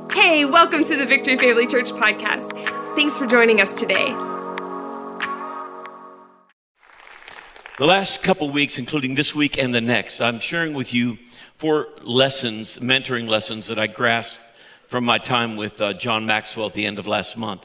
Hey, welcome to the Victory Family Church podcast. Thanks for joining us today. The last couple weeks, including this week and the next, I'm sharing with you 4 lessons, mentoring lessons that I grasped from my time with John Maxwell at the end of last month.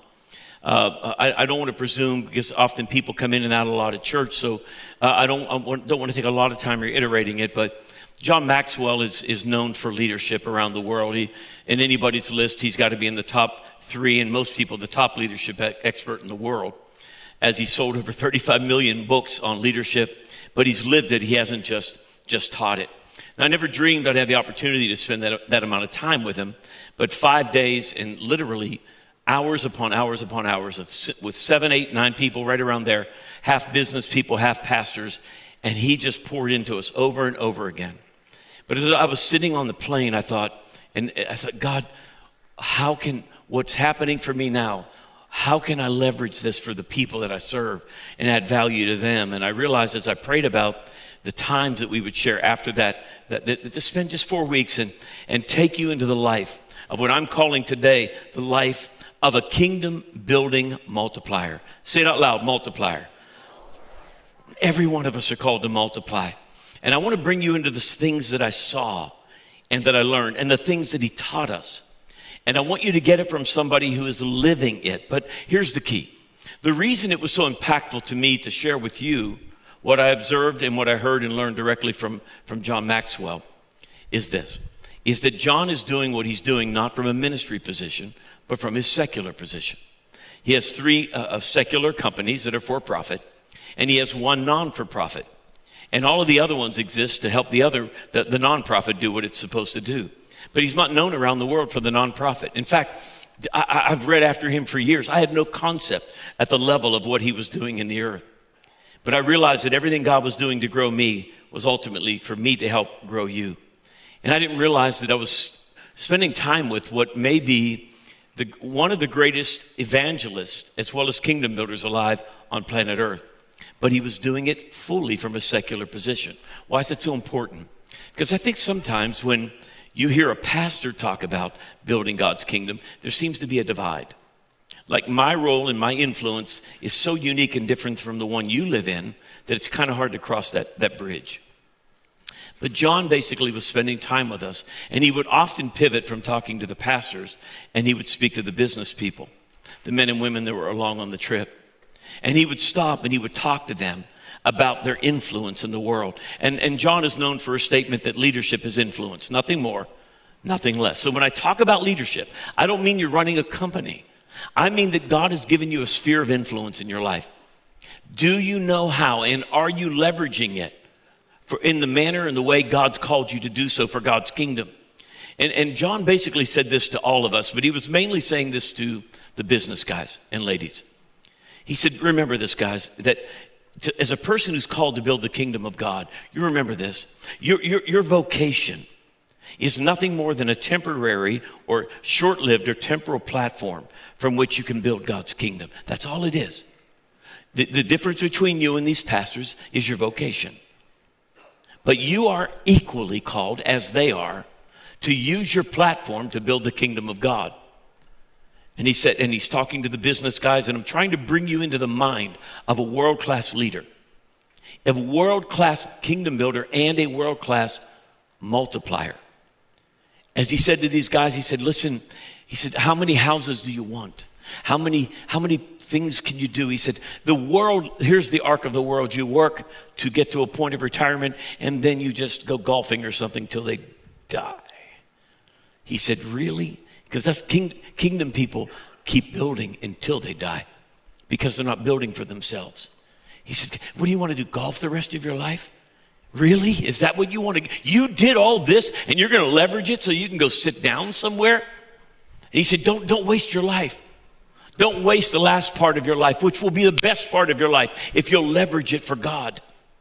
I don't want to presume, because often people come in and out a lot of church, so I don't want to take a lot of time reiterating it, but John Maxwell is known for leadership around the world. In anybody's list, he's got to be in the top 3, and most people, the top leadership expert in the world, as he sold over 35 million books on leadership, but he's lived it. He hasn't just taught it. And I never dreamed I'd have the opportunity to spend that amount of time with him, but 5 days and literally hours upon hours upon hours with 7, 8, 9 people right around there, half business people, half pastors, and he just poured into us over and over again. But as I was sitting on the plane, I thought, God, what's happening for me now, how can I leverage this for the people that I serve and add value to them? And I realized as I prayed about the times that we would share after that to spend just 4 weeks and take you into the life of what I'm calling today the life of a kingdom building multiplier. Say it out loud, multiplier. Every one of us are called to multiply. And I want to bring you into the things that I saw and that I learned and the things that he taught us. And I want you to get it from somebody who is living it. But here's the key. The reason it was so impactful to me to share with you what I observed and what I heard and learned directly from John Maxwell is this, is that John is doing what he's doing not from a ministry position, but from his secular position. He has 3 secular companies that are for profit, and he has 1 non-for-profit. And all of the other ones exist to help the nonprofit do what it's supposed to do. But he's not known around the world for the nonprofit. In fact, I've read after him for years. I had no concept at the level of what he was doing in the earth. But I realized that everything God was doing to grow me was ultimately for me to help grow you. And I didn't realize that I was spending time with what may be one of the greatest evangelists as well as kingdom builders alive on planet Earth. But he was doing it fully from a secular position. Why is it so important? Because I think sometimes when you hear a pastor talk about building God's kingdom, there seems to be a divide. Like my role and my influence is so unique and different from the one you live in that it's kind of hard to cross that bridge. But John basically was spending time with us, and he would often pivot from talking to the pastors, and he would speak to the business people, the men and women that were along on the trip. And he would stop and he would talk to them about their influence in the world. And John is known for a statement that leadership is influence, nothing more, nothing less. So when I talk about leadership, I don't mean you're running a company. I mean that God has given you a sphere of influence in your life. Do you know how, and are you leveraging it in the manner and the way God's called you to do so for God's kingdom? And John basically said this to all of us, but he was mainly saying this to the business guys and ladies. He said, remember this, guys, that as a person who's called to build the kingdom of God, you remember this. Your vocation is nothing more than a temporary or short-lived or temporal platform from which you can build God's kingdom. That's all it is. The difference between you and these pastors is your vocation. But you are equally called, as they are, to use your platform to build the kingdom of God. And he said, and he's talking to the business guys, and I'm trying to bring you into the mind of a world-class leader, a world-class kingdom builder, and a world-class multiplier. As he said to these guys, he said, listen, he said, how many houses do you want? How many things can you do? He said, the world, here's the arc of the world. You work to get to a point of retirement, and then you just go golfing or something till they die. He said, really? Because that's kingdom people keep building until they die because they're not building for themselves. He said, what do you want to do, golf the rest of your life? Really? Is that what you want to? You did all this and you're going to leverage it so you can go sit down somewhere? And he said, don't waste your life. Don't waste the last part of your life, which will be the best part of your life if you'll leverage it for God.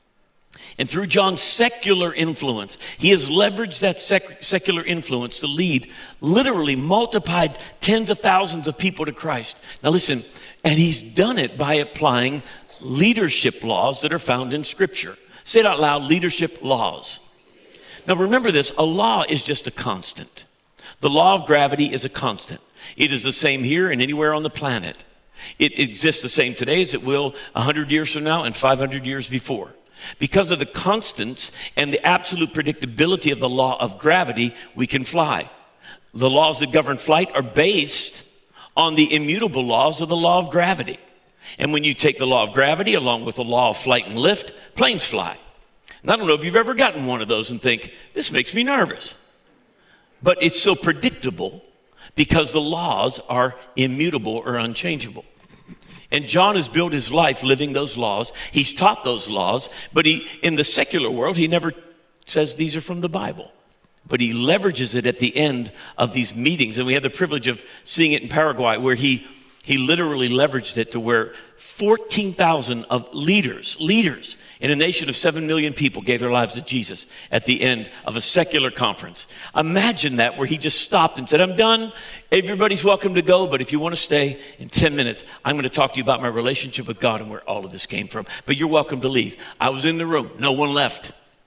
And through John's secular influence, he has leveraged that secular influence to lead, literally multiplied tens of thousands of people to Christ. Now listen, and he's done it by applying leadership laws that are found in Scripture. Say it out loud, leadership laws. Now remember this, a law is just a constant. The law of gravity is a constant. It is the same here and anywhere on the planet. It exists the same today as it will 100 years from now and 500 years before. Because of the constants and the absolute predictability of the law of gravity, we can fly. The laws that govern flight are based on the immutable laws of the law of gravity. And when you take the law of gravity along with the law of flight and lift, planes fly. And I don't know if you've ever gotten one of those and think, this makes me nervous. But it's so predictable because the laws are immutable or unchangeable. And John has built his life living those laws. He's taught those laws, but in the secular world, he never says these are from the Bible. But he leverages it at the end of these meetings. And we had the privilege of seeing it in Paraguay, where he literally leveraged it to where 14,000 of leaders in a nation of 7 million people gave their lives to Jesus at the end of a secular conference. Imagine that, where he just stopped and said, I'm done. Everybody's welcome to go, but if you want to stay in 10 minutes, I'm going to talk to you about my relationship with God and where all of this came from. But you're welcome to leave. I was in the room. No one left.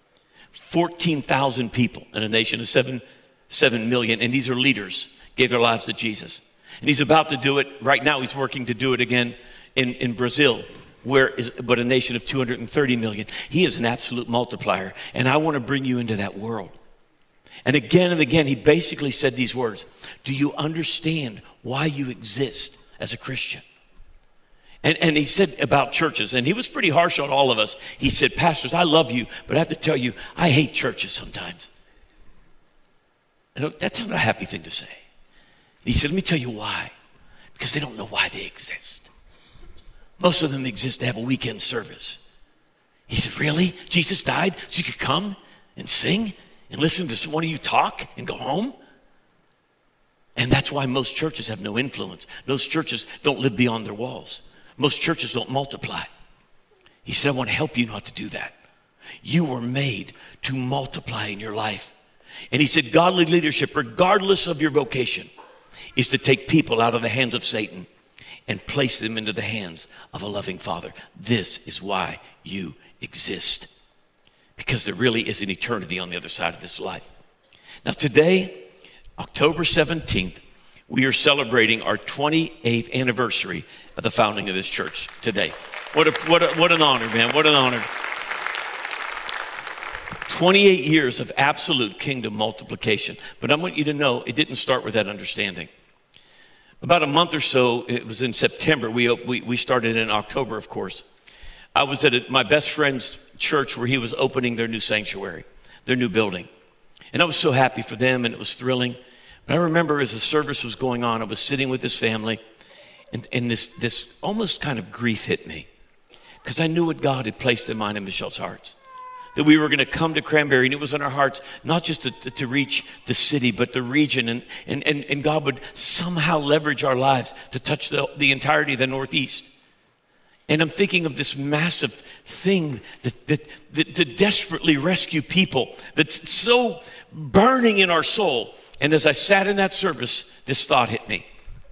14,000 people in a nation of 7 million, and these are leaders, gave their lives to Jesus. And he's about to do it. Right now, he's working to do it again in Brazil, but a nation of 230 million. He is an absolute multiplier, and I want to bring you into that world. And again, he basically said these words. Do you understand why you exist as a Christian? And he said about churches, and he was pretty harsh on all of us. He said, pastors, I love you, but I have to tell you, I hate churches sometimes. And that's not a happy thing to say. He said, let me tell you why. Because they don't know why they exist. Most of them exist to have a weekend service. He said, really? Jesus died so you could come and sing and listen to one of you talk and go home? And that's why most churches have no influence. Most churches don't live beyond their walls. Most churches don't multiply. He said, I want to help you not to do that. You were made to multiply in your life. And he said, godly leadership, regardless of your vocation, is to take people out of the hands of Satan and place them into the hands of a loving Father. This is why you exist. Because there really is an eternity on the other side of this life. Now today, October 17th, we are celebrating our 28th anniversary of the founding of this church today. What an honor, man. What an honor. 28 years of absolute kingdom multiplication. But I want you to know it didn't start with that understanding. About a month or so, it was in September. We started in October, of course. I was at my best friend's church where he was opening their new sanctuary, their new building. And I was so happy for them, and it was thrilling. But I remember as the service was going on, I was sitting with this family, and this almost kind of grief hit me. Because I knew what God had placed in mine and Michelle's hearts. That we were going to come to Cranberry, and it was in our hearts, not just to reach the city, but the region. And God would somehow leverage our lives to touch the entirety of the Northeast. And I'm thinking of this massive thing that to desperately rescue people, that's so burning in our soul. And as I sat in that service, this thought hit me.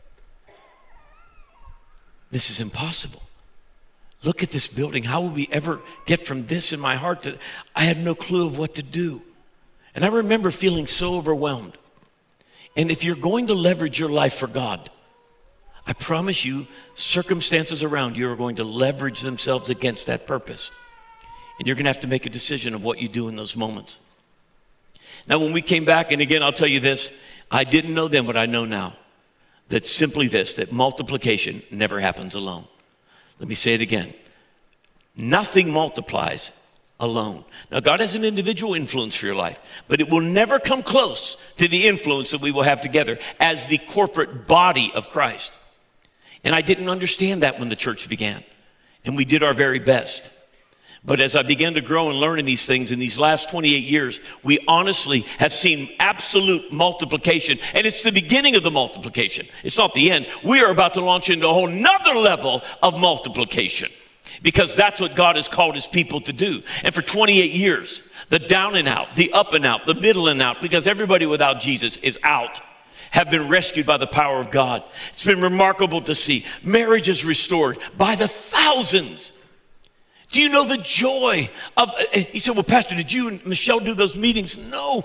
This is impossible. Look at this building. How will we ever get from this in my heart to, I had no clue of what to do. And I remember feeling so overwhelmed. And if you're going to leverage your life for God, I promise you, circumstances around you are going to leverage themselves against that purpose. And you're going to have to make a decision of what you do in those moments. Now, when we came back, and again, I'll tell you this, I didn't know then what I know now. That simply this, that multiplication never happens alone. Let me say it again. Nothing multiplies alone. Now, God has an individual influence for your life, but it will never come close to the influence that we will have together as the corporate body of Christ. And I didn't understand that when the church began, and we did our very best. But as I began to grow and learn in these things in these last 28 years, we honestly have seen absolute multiplication. And it's the beginning of the multiplication. It's not the end. We are about to launch into a whole nother level of multiplication, because that's what God has called his people to do. And for 28 years, the down and out, the up and out, the middle and out, because everybody without Jesus is out, have been rescued by the power of God. It's been remarkable to see marriages restored by the thousands. Do you know the joy of, he said, well, Pastor, did you and Michelle do those meetings? No,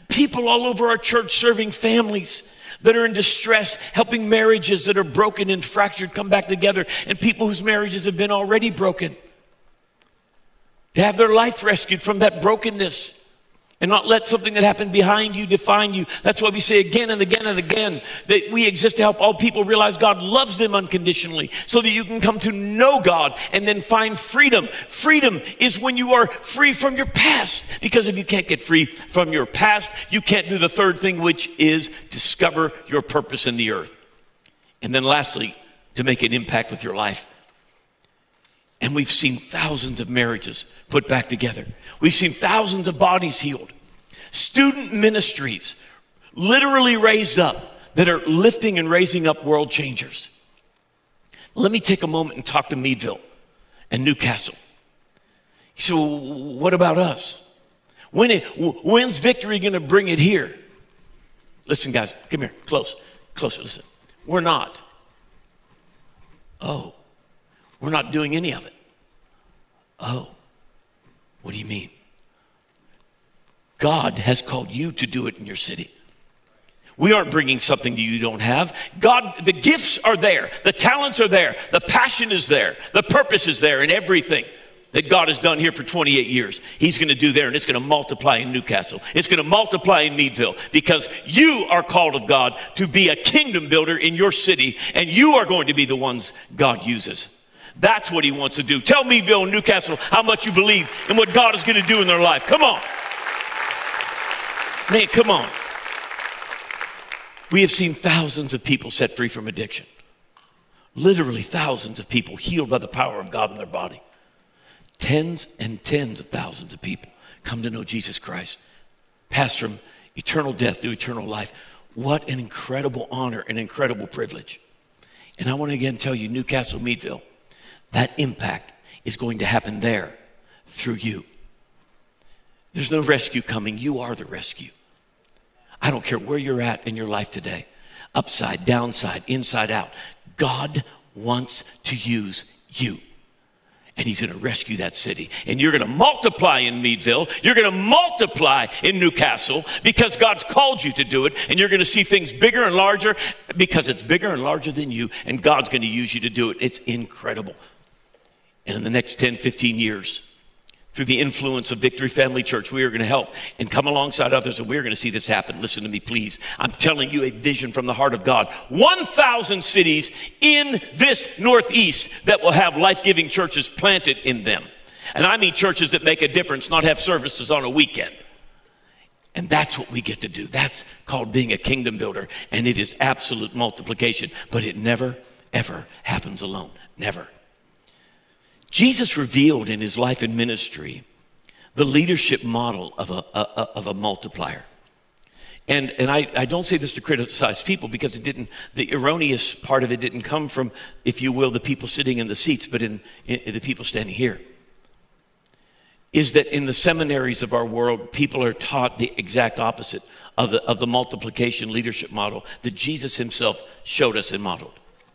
People all over our church serving families that are in distress, helping marriages that are broken and fractured come back together, and people whose marriages have been already broken to have their life rescued from that brokenness and not let something that happened behind you define you. That's why we say again and again and again that we exist to help all people realize God loves them unconditionally so that you can come to know God and then find freedom. Freedom is when you are free from your past, because if you can't get free from your past, you can't do the third thing, which is discover your purpose in the earth. And then lastly, to make an impact with your life. And we've seen thousands of marriages put back together. We've seen thousands of bodies healed. Student ministries literally raised up that are lifting and raising up world changers. Let me take a moment and talk to Meadville and Newcastle. So what about us? When's Victory going to bring it here? Listen, guys, come here, closer, listen. We're not. Oh, we're not doing any of it. Oh, what do you mean? God has called you to do it in your city. We aren't bringing something that you don't have. God, the gifts are there. The talents are there. The passion is there. The purpose is there, and everything that God has done here for 28 years, he's going to do there, and it's going to multiply in Newcastle. It's going to multiply in Meadville, because you are called of God to be a kingdom builder in your city, and you are going to be the ones God uses. That's what he wants to do. Tell Meadville and Newcastle how much you believe in what God is going to do in their life. Come on. Man, come on. We have seen thousands of people set free from addiction. Literally thousands of people healed by the power of God in their body. Tens and tens of thousands of people come to know Jesus Christ. Pass from eternal death to eternal life. What an incredible honor and incredible privilege. And I want to again tell you, Newcastle, Meadville, that impact is going to happen there through you. There's no rescue coming. You are the rescue. I don't care where you're at in your life today, upside, downside, inside out. God wants to use you. And he's going to rescue that city. And you're going to multiply in Meadville. You're going to multiply in Newcastle, because God's called you to do it. And you're going to see things bigger and larger, because it's bigger and larger than you. And God's going to use you to do it. It's incredible. And in the next 10, 15 years, through the influence of Victory Family Church, we are going to help and come alongside others, and we're going to see this happen. Listen to me, please. I'm telling you a vision from the heart of God. 1,000 cities in this Northeast that will have life-giving churches planted in them. And I mean churches that make a difference, not have services on a weekend. And that's what we get to do. That's called being a kingdom builder. And it is absolute multiplication. But it never, ever happens alone. Never. Jesus revealed in his life and ministry the leadership model of a multiplier. And I don't say this to criticize people, because the erroneous part of it didn't come from, if you will, the people sitting in the seats, but in the people standing here. Is that in the seminaries of our world, people are taught the exact opposite of the multiplication leadership model that Jesus himself showed us and modeled.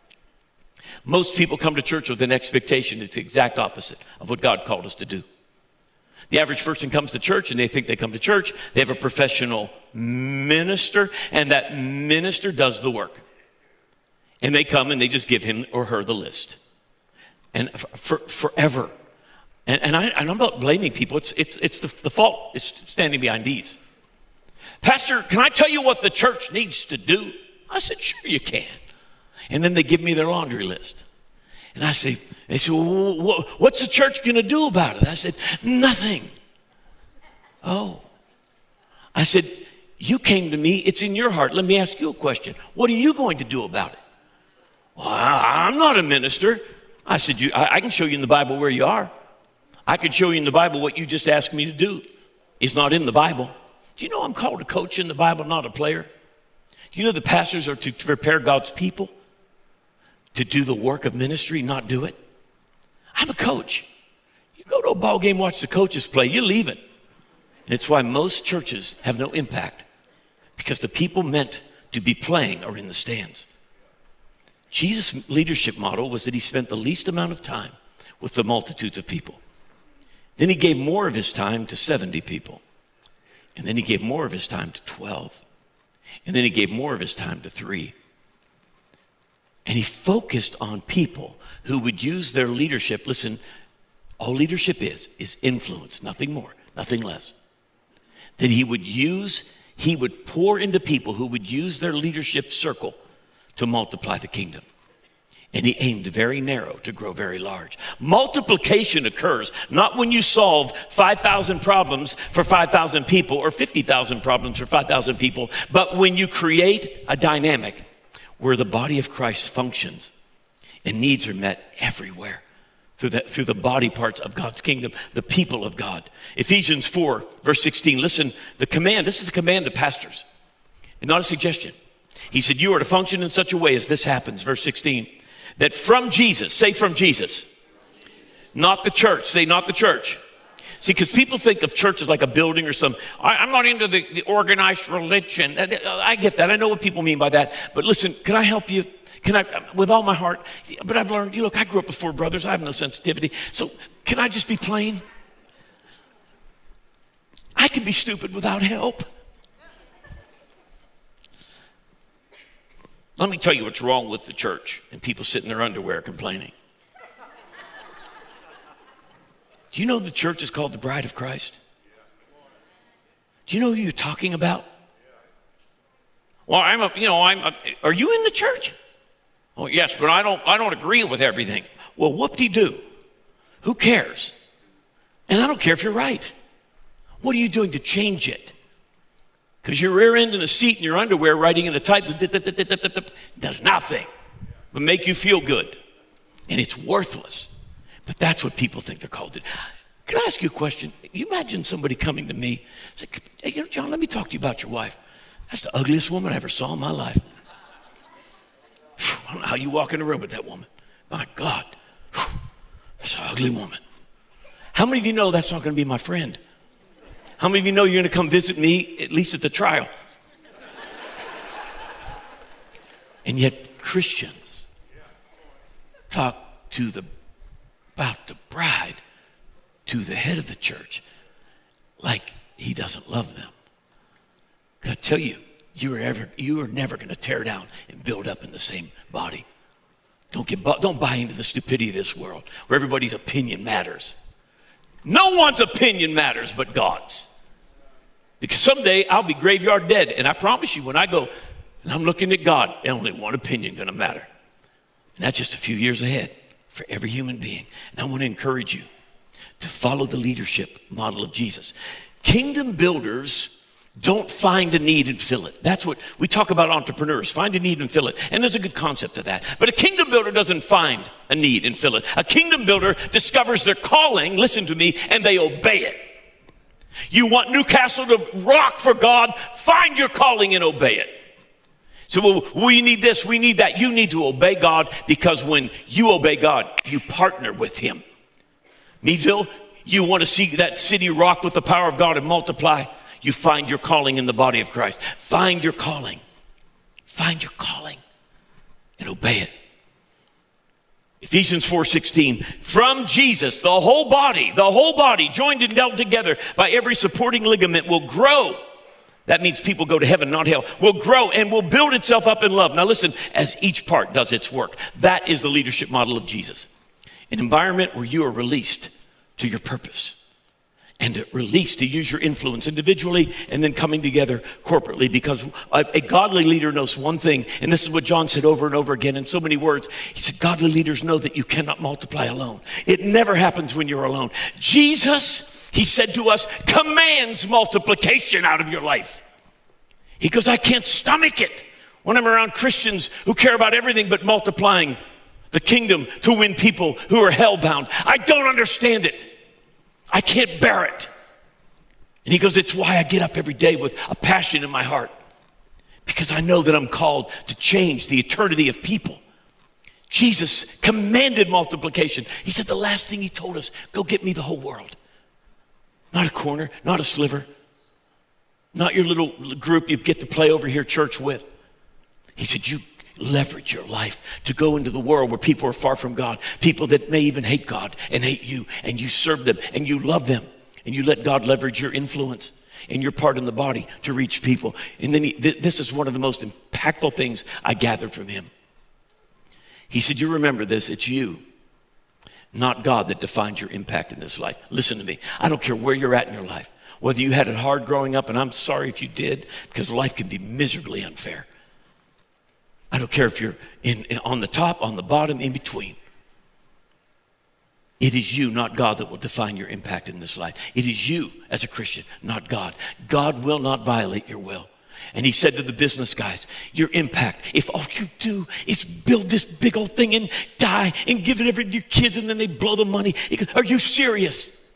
Most people come to church with an expectation. It's the exact opposite of what God called us to do. The average person comes to church and they think they come to church. They have a professional minister, and that minister does the work. And they come and they just give him or her the list. And forever. And I'm not blaming people. It's the fault is standing behind these. Pastor, can I tell you what the church needs to do? I said, sure you can. And then they give me their laundry list. And they say, well, what's the church going to do about it? I said, nothing. Oh. I said, you came to me. It's in your heart. Let me ask you a question. What are you going to do about it? Well, I'm not a minister. I said, I can show you in the Bible where you are. I could show you in the Bible what you just asked me to do. It's not in the Bible. Do you know I'm called a coach in the Bible, not a player? Do you know the pastors are to prepare God's people to do the work of ministry, not do it? I'm a coach. You go to a ball game, watch the coaches play, you're leaving. And it's why most churches have no impact, because the people meant to be playing are in the stands. Jesus' leadership model was that he spent the least amount of time with the multitudes of people. Then he gave more of his time to 70 people. And then he gave more of his time to 12. And then he gave more of his time to 3. And he focused on people who would use their leadership. Listen, all leadership is influence, nothing more, nothing less. That he would pour into people who would use their leadership circle to multiply the kingdom. And he aimed very narrow to grow very large. Multiplication occurs not when you solve 5,000 problems for 5,000 people or 50,000 problems for 5,000 people, but when you create a dynamic where the body of Christ functions and needs are met everywhere through the body parts of God's kingdom, the people of God. Ephesians 4, verse 16, listen, this is a command to pastors, and not a suggestion. He said, you are to function in such a way as this happens, verse 16, that from Jesus, say from Jesus, not the church, say not the church. See, because people think of church as like a building or some, I'm not into the organized religion. I get that. I know what people mean by that. But listen, can I help you? Can I, with all my heart? But I've learned, look, I grew up with 4 brothers. I have no sensitivity. So can I just be plain? I can be stupid without help. Let me tell you what's wrong with the church and people sitting in their underwear complaining. Do you know the church is called the bride of Christ? Do you know who you're talking about? Well, are you in the church? Oh, yes, but I don't agree with everything. Well, whoop-de-doo. Who cares? And I don't care if you're right. What are you doing to change it? Because your rear end in a seat in your underwear writing in a type does nothing but make you feel good. And it's worthless. But that's what people think they're called to. Can I ask you a question? You imagine somebody coming to me, say, hey, John, let me talk to you about your wife. That's the ugliest woman I ever saw in my life. I don't know how you walk in the room with that woman. My God, that's an ugly woman. How many of you know that's not going to be my friend? How many of you know you're going to come visit me, at least at the trial? And yet Christians talk about the bride to the head of the church like he doesn't love them. Can I tell you, you are never going to tear down and build up in the same body. Don't buy into the stupidity of this world where everybody's opinion matters. No one's opinion matters but God's. Because someday I'll be graveyard dead, and I promise you, when I go and I'm looking at God, only one opinion going to matter. And that's just a few years ahead for every human being. And I want to encourage you to follow the leadership model of Jesus. Kingdom builders don't find a need and fill it. That's what we talk about entrepreneurs. Find a need and fill it. And there's a good concept of that. But a kingdom builder doesn't find a need and fill it. A kingdom builder discovers their calling, listen to me, and they obey it. You want Newcastle to rock for God, find your calling and obey it. So we need this, we need that. You need to obey God, because when you obey God, you partner with him. Meadville, you want to see that city rock with the power of God and multiply. You find your calling in the body of Christ. Find your calling. Find your calling and obey it. Ephesians 4:16, from Jesus, the whole body joined and held together by every supporting ligament will grow. That means people go to heaven, not hell. Will grow and will build itself up in love. Now listen, as each part does its work. That is the leadership model of Jesus. An environment where you are released to your purpose. And released to use your influence individually and then coming together corporately, because a godly leader knows one thing, and this is what John said over and over again in so many words. He said, godly leaders know that you cannot multiply alone. It never happens when you're alone. Jesus, he said to us, commands multiplication out of your life. He goes, I can't stomach it when I'm around Christians who care about everything but multiplying the kingdom to win people who are hellbound. I don't understand it. I can't bear it. And he goes, it's why I get up every day with a passion in my heart, because I know that I'm called to change the eternity of people. Jesus commanded multiplication. He said the last thing he told us, go get me the whole world. Not a corner, not a sliver, not your little group you get to play over here church with. He said, you leverage your life to go into the world where people are far from God, people that may even hate God and hate you, and you serve them and you love them, and you let God leverage your influence. and your part in the body to reach people. And then this is one of the most impactful things I gathered from him. He said, you remember this, it's you, not God, that defines your impact in this life. Listen to me. I don't care where you're at in your life, whether you had it hard growing up, and I'm sorry if you did, because life can be miserably unfair. I don't care if you're on the top, on the bottom, in between. It is you, not God, that will define your impact in this life. It is you as a Christian, not God. God will not violate your will. And he said to the business guys, your impact, if all you do is build this big old thing and die and give it to your kids and then they blow the money, he goes, are you serious?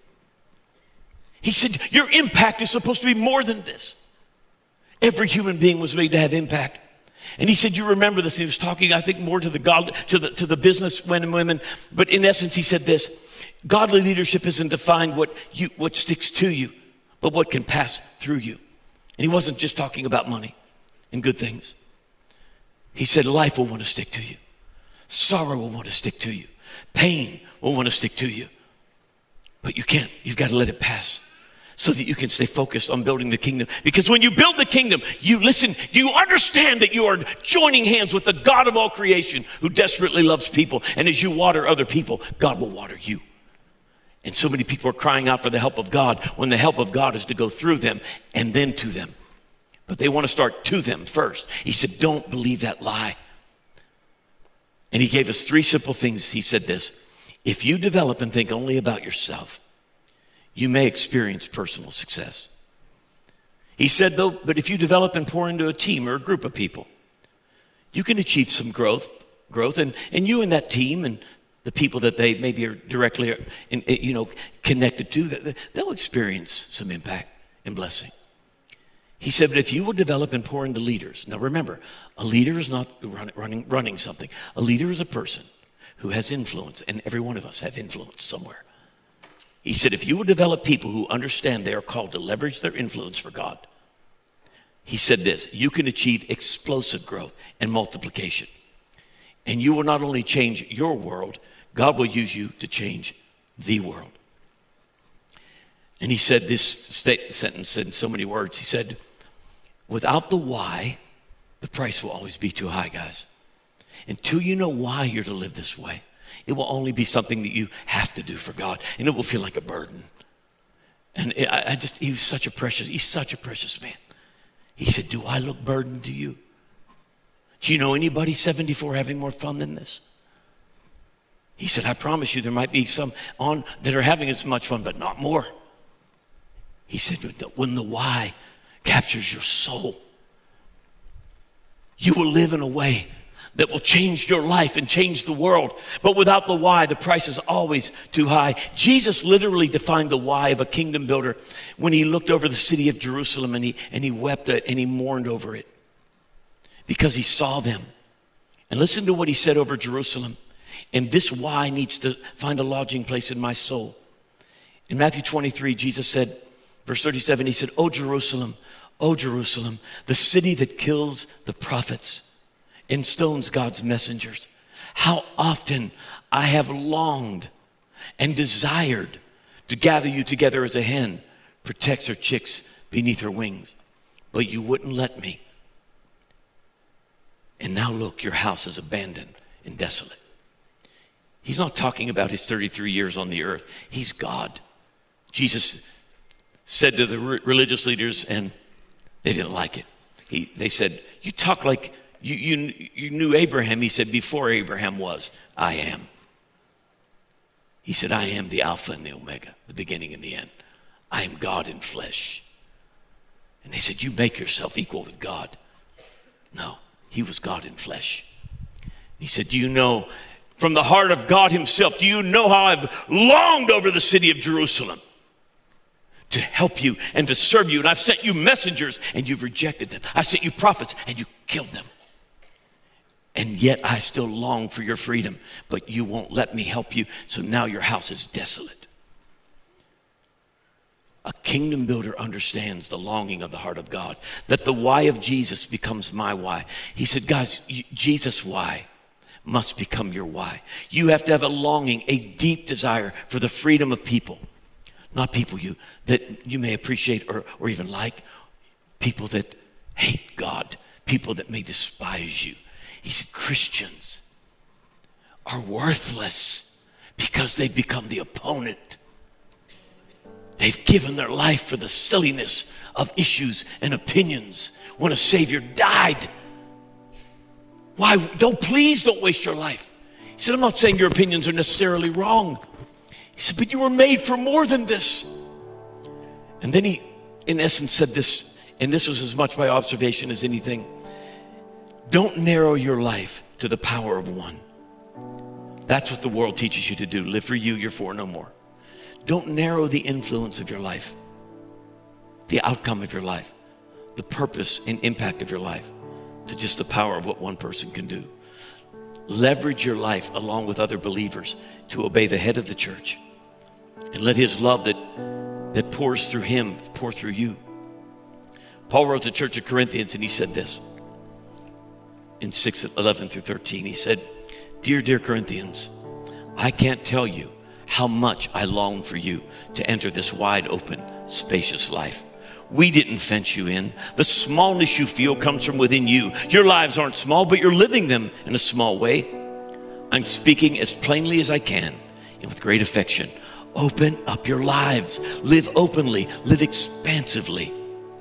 He said, your impact is supposed to be more than this. Every human being was made to have impact. And he said, you remember this. He was talking, I think, more to the businessmen and women. But in essence, he said this: godly leadership isn't defined what sticks to you, but what can pass through you. And he wasn't just talking about money and good things. He said, life will want to stick to you. Sorrow will want to stick to you. Pain will want to stick to you. But you can't. You've got to let it pass, so that you can stay focused on building the kingdom. Because when you build the kingdom, you understand that you are joining hands with the God of all creation who desperately loves people. And as you water other people, God will water you. And so many people are crying out for the help of God when the help of God is to go through them and then to them. But they want to start to them first. He said, don't believe that lie. And he gave us 3 simple things. He said this: if you develop and think only about yourself, you may experience personal success. He said, though, but if you develop and pour into a team or a group of people, you can achieve some growth, and you and that team and the people that they maybe are directly connected to, they'll experience some impact and blessing. He said, but if you will develop and pour into leaders. Now remember, a leader is not running something. A leader is a person who has influence, and every one of us have influence somewhere. He said, if you will develop people who understand they are called to leverage their influence for God, he said this: you can achieve explosive growth and multiplication. And you will not only change your world, God will use you to change the world. And he said this sentence in so many words. He said, without the why, the price will always be too high, guys. Until you know why you're to live this way, it will only be something that you have to do for God, and it will feel like a burden. And he's such a precious man. He said, do I look burdened to you? Do you know anybody 74 having more fun than this? He said, I promise you there might be some on that are having as much fun, but not more. He said, when the why captures your soul, you will live in a way that will change your life and change the world. But without the why, the price is always too high. Jesus literally defined the why of a kingdom builder when he looked over the city of Jerusalem and he wept and he mourned over it because he saw them. And listen to what he said over Jerusalem. And this why needs to find a lodging place in my soul. In Matthew 23, Jesus said, verse 37, he said, O Jerusalem, the city that kills the prophets and stones God's messengers. How often I have longed and desired to gather you together as a hen protects her chicks beneath her wings, but you wouldn't let me. And now look, your house is abandoned and desolate. He's not talking about his 33 years on the earth. He's God. Jesus said to the religious leaders, and they didn't like it. They said, you talk like you knew Abraham. He said, before Abraham was, I am. He said, I am the Alpha and the Omega, the beginning and the end. I am God in flesh. And they said, you make yourself equal with God. No, he was God in flesh. He said, do you know from the heart of God himself, do you know how I've longed over the city of Jerusalem to help you and to serve you? And I've sent you messengers and you've rejected them. I sent you prophets and you killed them. And yet I still long for your freedom, but you won't let me help you. So now your house is desolate. A kingdom builder understands the longing of the heart of God, that the why of Jesus becomes my why. He said, guys, Jesus' why must become your why. You have to have a longing, a deep desire for the freedom of people, Not people that you may appreciate or even like. People that hate God. People that may despise you. He said Christians are worthless because they've become the opponent. They've given their life for the silliness of issues and opinions when a Savior died. Why? Please don't waste your life. He said, I'm not saying your opinions are necessarily wrong. He said, but you were made for more than this. And then he, in essence, said this, and this was as much by observation as anything. Don't narrow your life to the power of one. That's what the world teaches you to do. Live for you, you're for no more. Don't narrow the influence of your life, the outcome of your life, the purpose and impact of your life to just the power of what one person can do. Leverage your life along with other believers to obey the head of the church and let his love that pours through him pour through you. Paul wrote to the church of Corinthians and he said this in 6:11-13. He said, Dear Corinthians, I can't tell you how much I long for you to enter this wide open, spacious life. We didn't fence you in. The smallness you feel comes from within you. Your lives aren't small, but you're living them in a small way. I'm speaking as plainly as I can and with great affection. Open up your lives. Live openly. Live expansively.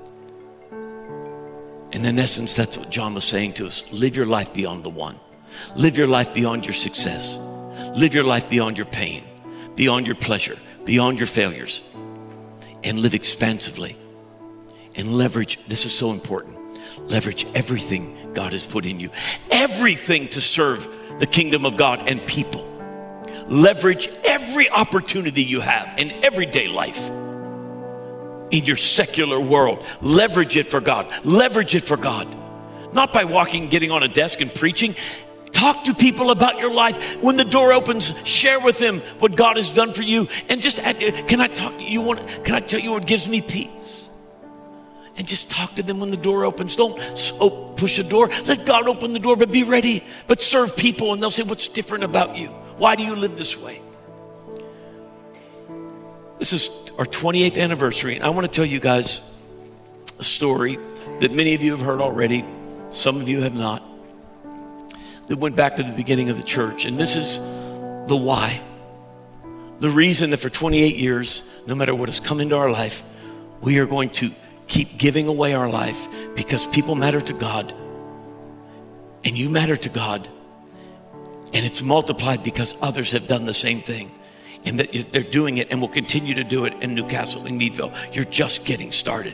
And in essence, that's what John was saying to us. Live your life beyond the one. Live your life beyond your success. Live your life beyond your pain, beyond your pleasure, beyond your failures. And live expansively. And leverage, this is so important, leverage everything God has put in you. Everything to serve the kingdom of God and people. Leverage every opportunity you have in everyday life. In your secular world, leverage it for God. Leverage it for God. Not by getting on a desk and preaching. Talk to people about your life. When the door opens, share with them what God has done for you. And just, can I talk to you? Can I tell you what gives me peace? And just talk to them when the door opens. Don't push the door. Let God open the door, but be ready. But serve people and they'll say, what's different about you? Why do you live this way? This is our 28th anniversary. And I want to tell you guys a story that many of you have heard already. Some of you have not. That went back to the beginning of the church. And this is the why. The reason that for 28 years, no matter what has come into our life, we are going to keep giving away our life because people matter to God. And you matter to God. And it's multiplied because others have done the same thing. And that they're doing it and will continue to do it in Newcastle, in Meadville. You're just getting started.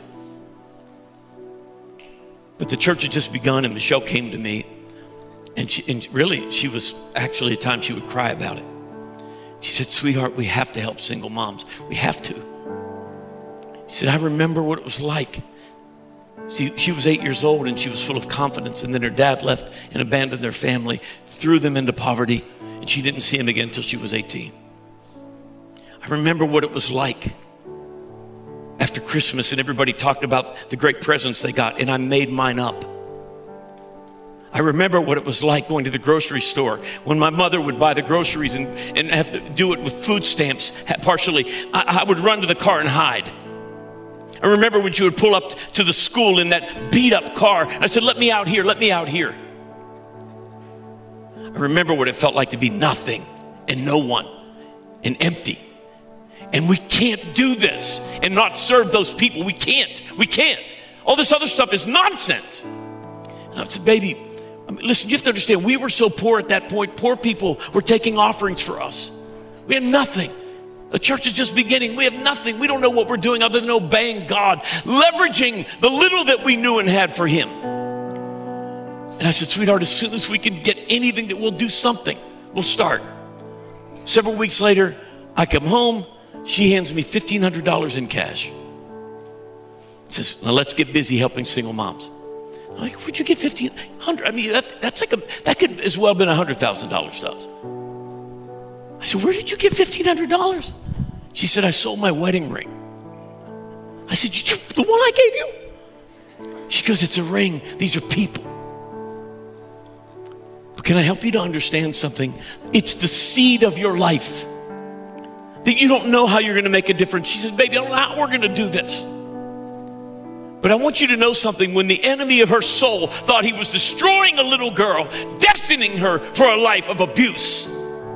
But the church had just begun and Michelle came to me. And she was actually at times she would cry about it. She said, sweetheart, we have to help single moms. We have to. She said, I remember what it was like. She was 8 years old and she was full of confidence. And then her dad left and abandoned their family, threw them into poverty. And she didn't see him again until she was 18. I remember what it was like after Christmas and everybody talked about the great presents they got and I made mine up. I remember what it was like going to the grocery store when my mother would buy the groceries and have to do it with food stamps partially. I would run to the car and hide. I remember when she would pull up to the school in that beat up car. I said, let me out here, let me out here. I remember what it felt like to be nothing and no one and empty. And we can't do this and not serve those people. We can't. All this other stuff is nonsense. And I said, baby, listen, you have to understand, we were so poor at that point. Poor people were taking offerings for us. We had nothing. The church is just beginning. We have nothing. We don't know what we're doing other than obeying God, leveraging the little that we knew and had for him. And I said, sweetheart, as soon as we can get anything, that we'll do something. We'll start. Several weeks later, I come home. She hands me $1,500 in cash. Says, now let's get busy helping single moms. I'm like, where'd you get $1,500? I mean, that could as well have been $100,000 to us. I said, where did you get $1,500? She said, I sold my wedding ring. I said, the one I gave you? She goes, it's a ring. These are people. But can I help you to understand something? It's the seed of your life that you don't know how you're going to make a difference. She says, baby, I don't know how we're going to do this. But I want you to know something. When the enemy of her soul thought he was destroying a little girl, destining her for a life of abuse,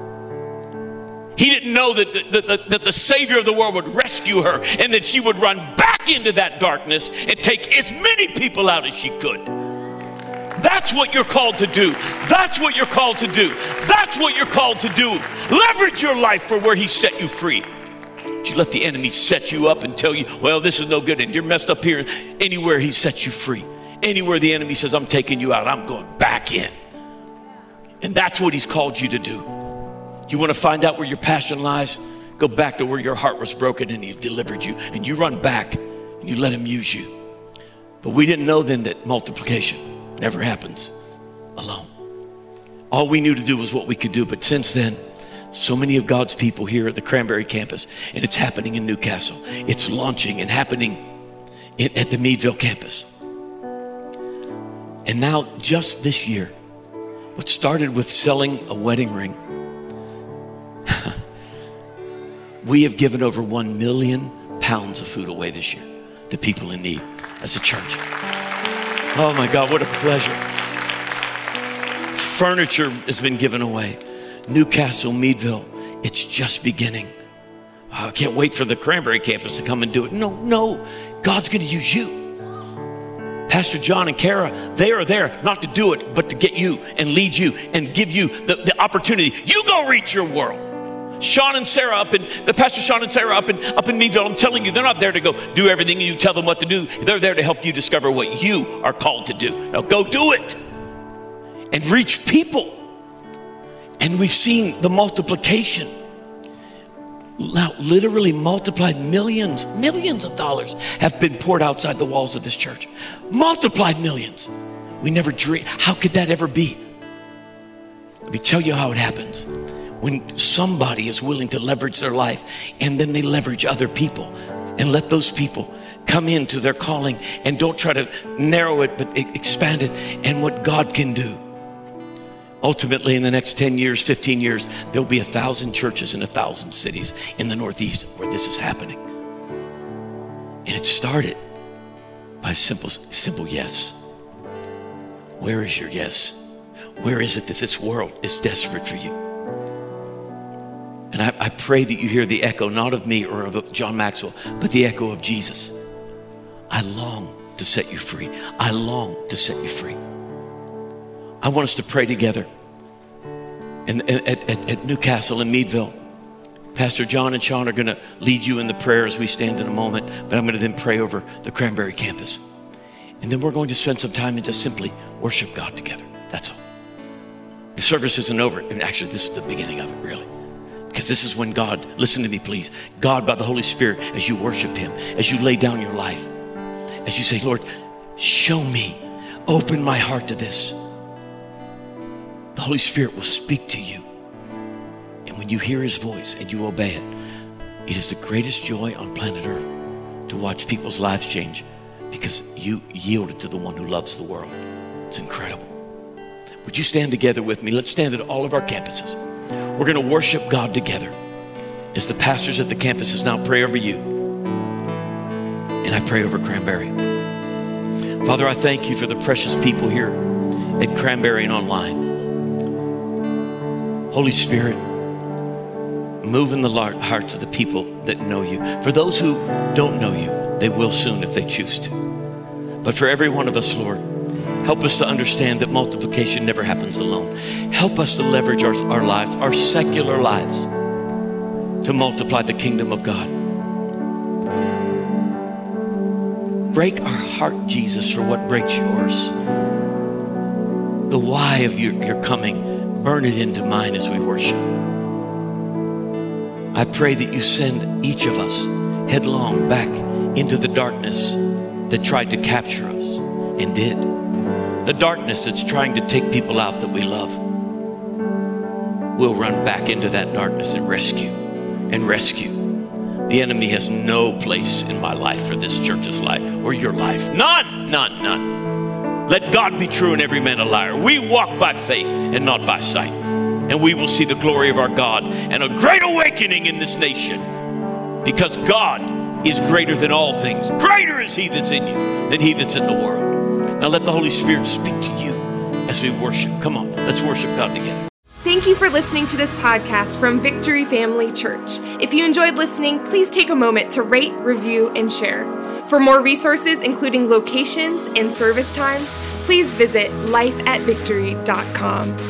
he didn't know that the Savior of the world would rescue her and that she would run back into that darkness and take as many people out as she could. That's what you're called to do. That's what you're called to do. That's what you're called to do. Leverage your life for where he set you free. But you let the enemy set you up and tell you, well, this is no good and you're messed up here. Anywhere he sets you free, anywhere the enemy says, I'm taking you out, I'm going back in. And that's what he's called you to do. You want to find out where your passion lies? Go back to where your heart was broken and he delivered you. And you run back and you let him use you. But we didn't know then that multiplication never happens alone. All we knew to do was what we could do. But since then, so many of God's people here at the Cranberry campus, and it's happening in Newcastle. It's launching and happening at the Meadville campus. And now just this year, what started with selling a wedding ring, we have given over 1 million pounds of food away this year to people in need as a church. Oh my God, what a pleasure. Furniture has been given away. Newcastle, Meadville, it's just beginning. I can't wait for the Cranberry campus to come and do it. No, God's going to use you. Pastor John and Kara, they are there not to do it, but to get you and lead you and give you the opportunity. You go reach your world. Sean and Sarah Pastor Sean and Sarah up in Meadville, I'm telling you, they're not there to go do everything you tell them what to do. They're there to help you discover what you are called to do. Now go do it and reach people. And we've seen the multiplication. Now, literally multiplied millions of dollars have been poured outside the walls of this church. Multiplied millions. We never dreamed. How could that ever be? Let me tell you how it happens. When somebody is willing to leverage their life and then they leverage other people and let those people come into their calling and don't try to narrow it but expand it and what God can do. Ultimately, in the next 10 years, 15 years, there'll be 1,000 churches in 1,000 cities in the Northeast where this is happening. And it started by a simple yes. Where is your yes? Where is it that this world is desperate for you? And I pray that you hear the echo, not of me or of John Maxwell, but the echo of Jesus. I long to set you free. I long to set you free. I want us to pray together at Newcastle and Meadville. Pastor John and Sean are going to lead you in the prayer as we stand in a moment, but I'm going to then pray over the Cranberry campus. And then we're going to spend some time and just simply worship God together. That's all. The service isn't over. And actually, this is the beginning of it, really. Because this is when God, listen to me, please. God, by the Holy Spirit, as you worship him, as you lay down your life, as you say, Lord, show me, open my heart to this. The Holy Spirit will speak to you. And when you hear his voice and you obey it, it is the greatest joy on planet Earth to watch people's lives change because you yielded to the one who loves the world. It's incredible. Would you stand together with me? Let's stand at all of our campuses. We're going to worship God together as the pastors at the campuses now pray over you. And I pray over Cranberry. Father, I thank you for the precious people here at Cranberry and online. Holy Spirit, move in the hearts of the people that know you. For those who don't know you, they will soon if they choose to. But for every one of us, Lord, help us to understand that multiplication never happens alone. Help us to leverage our lives, our secular lives, to multiply the kingdom of God. Break our heart, Jesus, for what breaks yours. The why of your coming, burn it into mine as we worship. I pray that you send each of us headlong back into the darkness that tried to capture us and did. The darkness that's trying to take people out that we love. We'll run back into that darkness and rescue. The enemy has no place in my life or this church's life or your life. None. Let God be true and every man a liar. We walk by faith and not by sight. and we will see the glory of our God and a great awakening in this nation, because God is greater than all things. Greater is he that's in you than he that's in the world. Now let the Holy Spirit speak to you as we worship. Come on, let's worship God together. Thank you for listening to this podcast from Victory Family Church. If you enjoyed listening, please take a moment to rate, review, and share. For more resources, including locations and service times, please visit lifeatvictory.com.